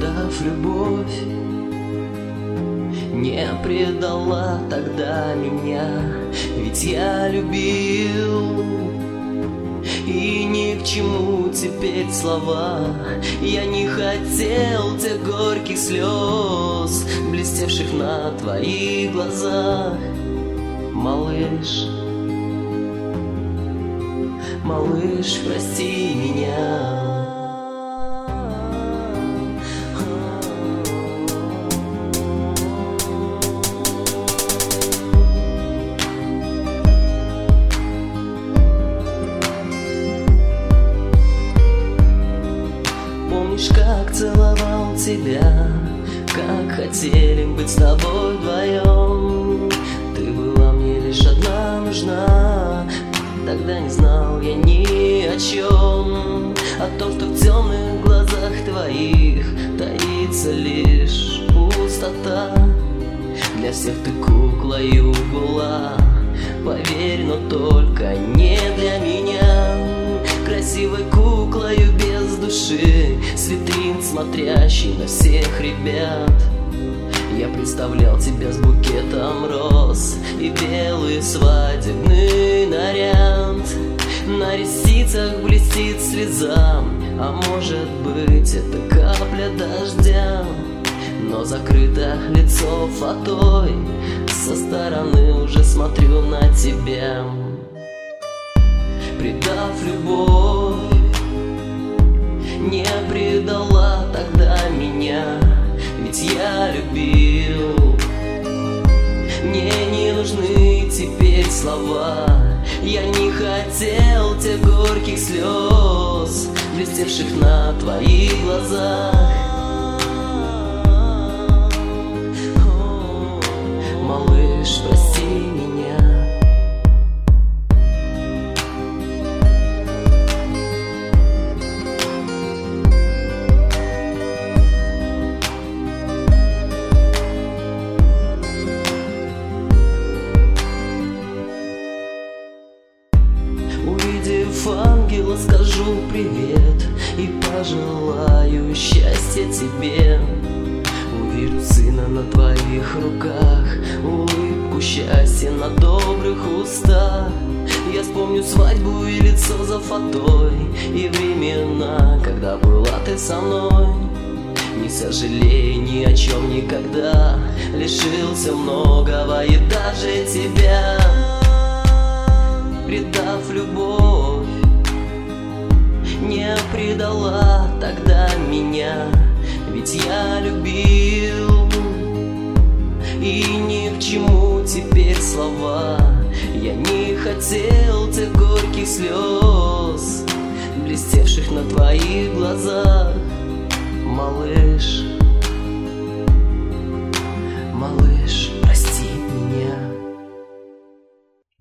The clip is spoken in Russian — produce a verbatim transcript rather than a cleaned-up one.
предав любовь, не предала тогда меня, ведь я любил. И ни к чему теперь слова, я не хотел тех горьких слез, блестевших на твоих глазах. Малыш, малыш, прости меня. Помнишь, как целовал тебя, как хотели быть с тобой вдвоем? Ты была мне лишь одна нужна, тогда не знал я ни о чем, о том, что в темных глазах твоих таится лишь пустота. Для всех ты куклою была, поверь, но только не для меня. Красивой куклою без души, с витрин смотрящей на всех ребят. Я представлял тебя с букетом роз и белый свадебный наряд. На ресницах блестит слеза, а может быть это капля дождя. Но закрыто лицо фатой, со стороны уже смотрю на тебя. Предав любовь, не предала тогда меня, ведь я любил. Мне не нужны теперь слова, я не хотел тех горьких слез, блестевших на твоих глазах. Малыш, прости меня. Увидев ангела, скажу привет и пожелаю счастья тебе. Увижу сына на твоих руках, улыбку счастья на добрых устах. Я вспомню свадьбу и лицо за фатой, и времена, когда была ты со мной. Не сожалей ни о чем никогда, лишился многого и даже тебя. Предав любовь, не предала тогда меня, ведь я любил. И ни к чему теперь слова, я не хотел тех горьких слез, блестевших на твоих глазах. Малыш,